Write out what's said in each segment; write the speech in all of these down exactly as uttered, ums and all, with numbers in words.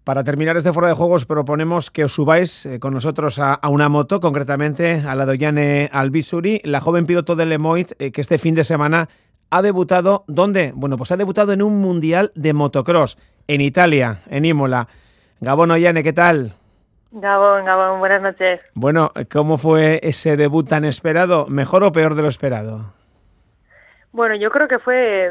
Para terminar este Fuera de Juegos proponemos que os subáis eh, con nosotros a, a una moto, concretamente a la de Oiane Albizuri, la joven piloto de Lemoiz, eh, que este fin de semana ha debutado, ¿dónde? Bueno, pues ha debutado en un mundial de motocross, en Italia, en Imola. Gabón, Oiane, ¿qué tal? Gabón, Gabón, buenas noches. Bueno, ¿cómo fue ese debut tan esperado? ¿Mejor o peor de lo esperado? Bueno, yo creo que fue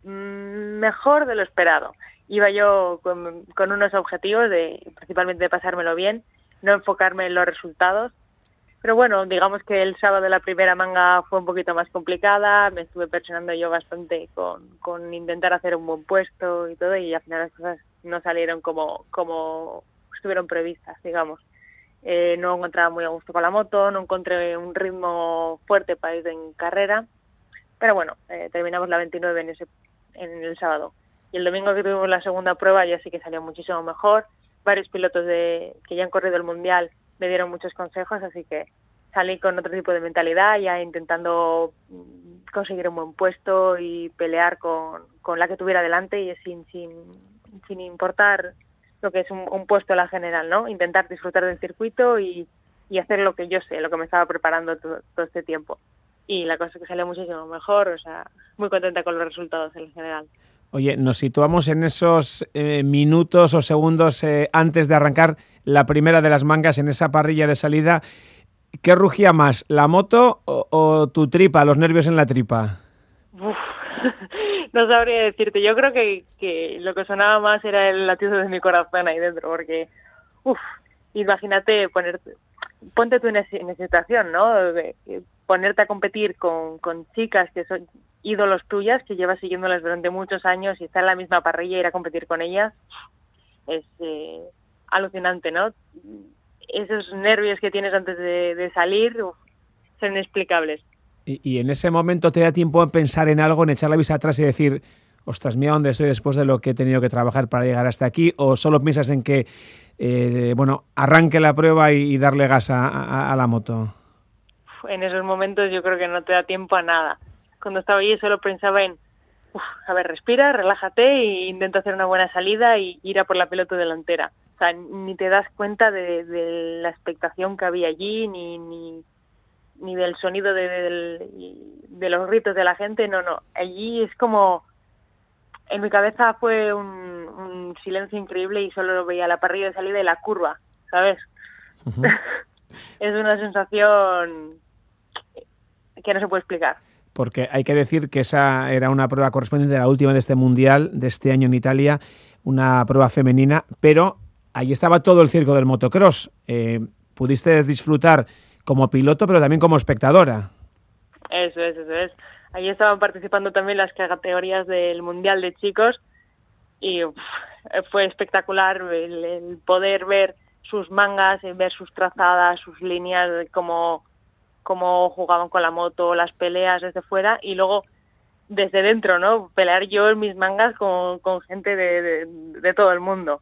mejor de lo esperado. Iba yo con, con unos objetivos de principalmente de pasármelo bien, no enfocarme en los resultados. Pero bueno, digamos que el sábado la primera manga fue un poquito más complicada, me estuve presionando yo bastante con, con intentar hacer un buen puesto y todo, y al final las cosas no salieron como, como estuvieron previstas, digamos. Eh, no encontraba muy a gusto con la moto, no encontré un ritmo fuerte para ir en carrera, pero bueno, eh, terminamos la veintinueve en, ese, en el sábado. Y el domingo que tuvimos la segunda prueba ya sí que salió muchísimo mejor. Varios pilotos de que ya han corrido el Mundial me dieron muchos consejos, así que salí con otro tipo de mentalidad, ya intentando conseguir un buen puesto y pelear con, con la que tuviera delante y sin, sin, sin importar lo que es un, un puesto en la general, ¿no? Intentar disfrutar del circuito y, y hacer lo que yo sé, lo que me estaba preparando todo, todo este tiempo. Y la cosa es que salió muchísimo mejor, o sea, muy contenta con los resultados en general. Oye, nos situamos en esos eh, minutos o segundos eh, antes de arrancar la primera de las mangas en esa parrilla de salida. ¿Qué rugía más, la moto o, o tu tripa, los nervios en la tripa? Uf, no sabría decirte. Yo creo que, que lo que sonaba más era el latido de mi corazón ahí dentro, porque, uf, imagínate ponerte, ponte tú en, ese, en esa situación, ¿no? De, de ponerte a competir con, con chicas que son ídolos tuyas, que llevas siguiéndolas durante muchos años y estar en la misma parrilla y ir a competir con ellas, es eh, alucinante, ¿no? Esos nervios que tienes antes de, de salir uf, son inexplicables. Y, y en ese momento te da tiempo a pensar en algo, en echar la vista atrás y decir, ostras, mira dónde estoy después de lo que he tenido que trabajar para llegar hasta aquí, o solo piensas en que, eh, bueno, arranque la prueba y, y darle gas a, a, a la moto. En esos momentos yo creo que no te da tiempo a nada. Cuando estaba allí solo pensaba en, uf, a ver, respira, relájate e intenta hacer una buena salida y ir a por la pelota delantera. O sea, ni te das cuenta de, de la expectación que había allí, ni, ni, ni del sonido de, de, de los gritos de la gente, no, no. Allí es como, en mi cabeza fue un, un silencio increíble y solo veía la parrilla de salida y la curva, ¿sabes? Uh-huh. Es una sensación que no se puede explicar. Porque hay que decir que esa era una prueba correspondiente a la última de este Mundial, de este año en Italia, una prueba femenina, pero ahí estaba todo el circo del motocross. Eh, pudiste disfrutar como piloto, pero también como espectadora. Eso es, eso es. Ahí estaban participando también las categorías del Mundial de chicos y uf, fue espectacular el, el poder ver sus mangas, ver sus trazadas, sus líneas, cómo, cómo jugaban con la moto, las peleas desde fuera y luego desde dentro, ¿no? Pelear yo en mis mangas con, con gente de, de, de todo el mundo.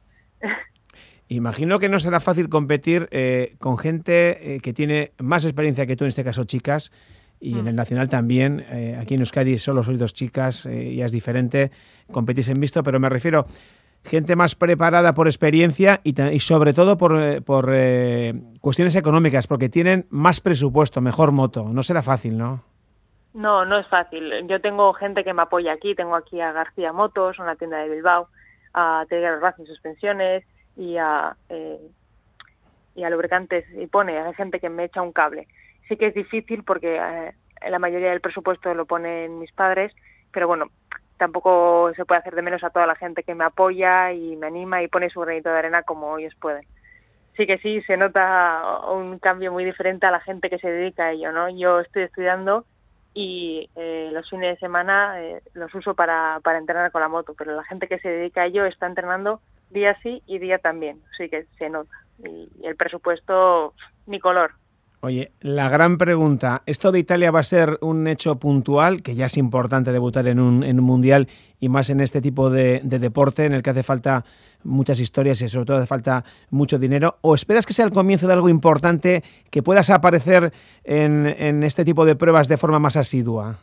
Imagino que no será fácil competir eh, con gente eh, que tiene más experiencia que tú, en este caso chicas, y mm. en el Nacional también. Eh, aquí en Euskadi solo sois dos chicas, eh, ya es diferente, competís en mixto, pero me refiero gente más preparada por experiencia y, y sobre todo por, eh, por eh, cuestiones económicas, porque tienen más presupuesto, mejor moto. No será fácil, ¿no? No, no es fácil. Yo tengo gente que me apoya aquí. Tengo aquí a García Motos, una tienda de Bilbao, a Teguero Racing Suspensiones y a, eh, y a Lubricantes y Pone. Hay gente que me echa un cable. Sí que es difícil porque eh, la mayoría del presupuesto lo ponen mis padres, pero bueno, tampoco se puede hacer de menos a toda la gente que me apoya y me anima y pone su granito de arena como ellos pueden. Sí que sí, se nota un cambio muy diferente a la gente que se dedica a ello, ¿no? Yo estoy estudiando y eh, los fines de semana eh, los uso para, para entrenar con la moto, pero la gente que se dedica a ello está entrenando día sí y día también, sí que se nota. Y, y el presupuesto, ni color. Oye, la gran pregunta, ¿esto de Italia va a ser un hecho puntual, que ya es importante debutar en un, en un mundial y más en este tipo de, de deporte en el que hace falta muchas historias y sobre todo hace falta mucho dinero? ¿O esperas que sea el comienzo de algo importante, que puedas aparecer en, en este tipo de pruebas de forma más asidua?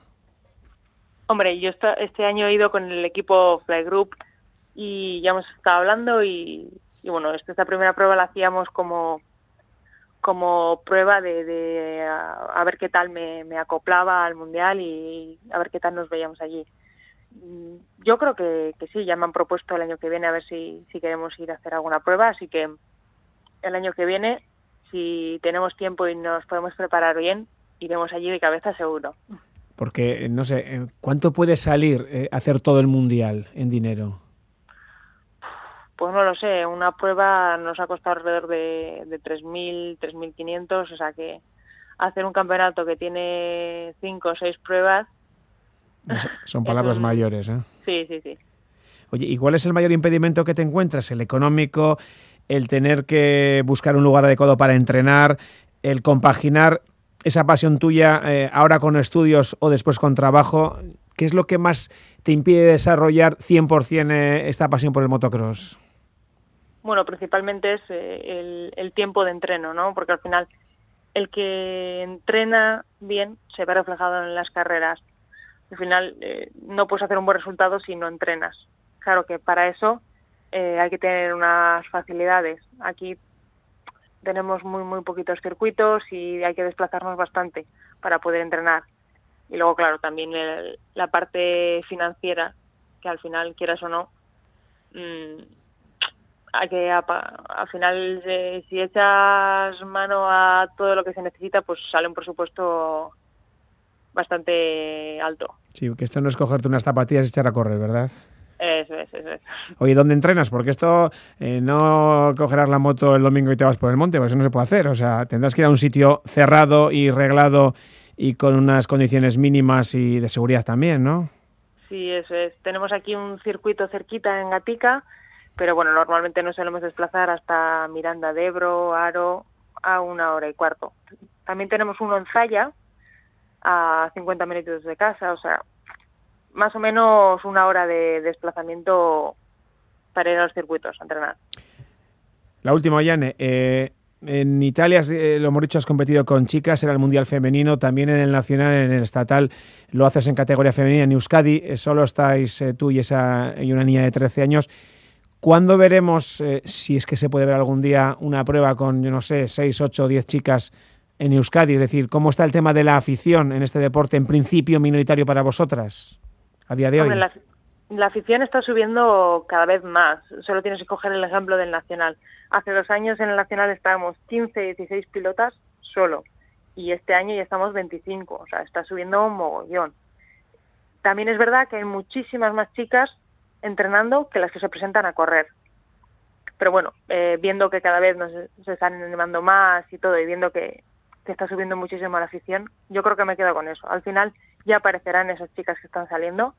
Hombre, yo esta, este año he ido con el equipo Fly Group y ya hemos estado hablando y y bueno, esta, esta primera prueba la hacíamos como como prueba de, de a, a ver qué tal me, me acoplaba al Mundial y a ver qué tal nos veíamos allí. Yo creo que, que sí, ya me han propuesto el año que viene a ver si, si queremos ir a hacer alguna prueba, así que el año que viene, si tenemos tiempo y nos podemos preparar bien, iremos allí de cabeza seguro. Porque, no sé, ¿cuánto puede salir eh, hacer todo el Mundial en dinero? Pues no lo sé, una prueba nos ha costado alrededor de, de tres mil, tres mil quinientos, o sea que hacer un campeonato que tiene cinco o seis pruebas... Son palabras un... mayores, ¿eh? Sí, sí, sí. Oye, ¿y cuál es el mayor impedimento que te encuentras? ¿El económico, el tener que buscar un lugar adecuado para entrenar, el compaginar esa pasión tuya eh, ahora con estudios o después con trabajo? ¿Qué es lo que más te impide desarrollar cien por ciento eh, esta pasión por el motocross? Bueno, principalmente es eh, el, el tiempo de entreno, ¿no? Porque al final el que entrena bien se ve reflejado en las carreras. Al final eh, no puedes hacer un buen resultado si no entrenas. Claro que para eso eh, hay que tener unas facilidades. Aquí tenemos muy muy poquitos circuitos y hay que desplazarnos bastante para poder entrenar. Y luego, claro, también el, la parte financiera, que al final, quieras o no, mmm, hay que, al final, eh, si echas mano a todo lo que se necesita, pues sale un presupuesto bastante alto. Sí, que esto no es cogerte unas zapatillas y echar a correr, ¿verdad? Eso es, eso es. Oye, ¿dónde entrenas? Porque esto eh, no cogerás la moto el domingo y te vas por el monte, porque eso no se puede hacer. O sea, tendrás que ir a un sitio cerrado y reglado y con unas condiciones mínimas y de seguridad también, ¿no? Sí, eso es. Tenemos aquí un circuito cerquita en Gatica, pero bueno, normalmente nos solemos desplazar hasta Miranda de Ebro, Aro, a una hora y cuarto. También tenemos uno en Zaya, a cincuenta minutos de casa, o sea, más o menos una hora de desplazamiento para ir a los circuitos a entrenar. La última, Yane, eh, en Italia, eh, lo hemos dicho, has competido con chicas, era el Mundial Femenino, también en el Nacional, en el Estatal, lo haces en categoría femenina en Euskadi, eh, solo estáis eh, tú y, esa, y una niña de trece años. ¿Cuándo veremos, eh, si es que se puede ver algún día, una prueba con, yo no sé, seis, ocho, diez chicas en Euskadi? Es decir, ¿cómo está el tema de la afición en este deporte, en principio minoritario para vosotras, a día de hoy? Hombre, la, la afición está subiendo cada vez más. Solo tienes que coger el ejemplo del Nacional. Hace dos años en el Nacional estábamos quince, dieciséis pilotas solo. Y este año ya estamos veinticinco. O sea, está subiendo un mogollón. También es verdad que hay muchísimas más chicas entrenando que las que se presentan a correr. Pero bueno, eh, viendo que cada vez nos se están animando más y todo, y viendo que, que está subiendo muchísimo la afición, yo creo que me quedo con eso. Al final ya aparecerán esas chicas que están saliendo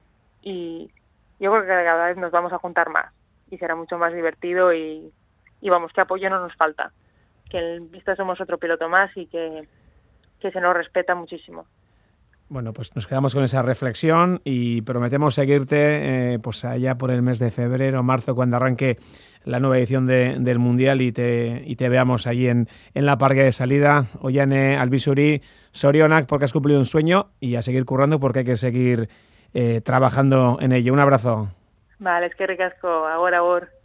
y yo creo que cada vez nos vamos a juntar más y será mucho más divertido y, y vamos, que apoyo no nos falta. Que en vista somos otro piloto más y que, que se nos respeta muchísimo. Bueno, pues nos quedamos con esa reflexión y prometemos seguirte eh, pues allá por el mes de febrero o marzo cuando arranque la nueva edición de, del Mundial y te, y te veamos allí en, en la parque de salida. Oiane Albizuri, sorionak porque has cumplido un sueño y a seguir currando porque hay que seguir eh, trabajando en ello. Un abrazo. Vale, es que ricasco, agora, agora.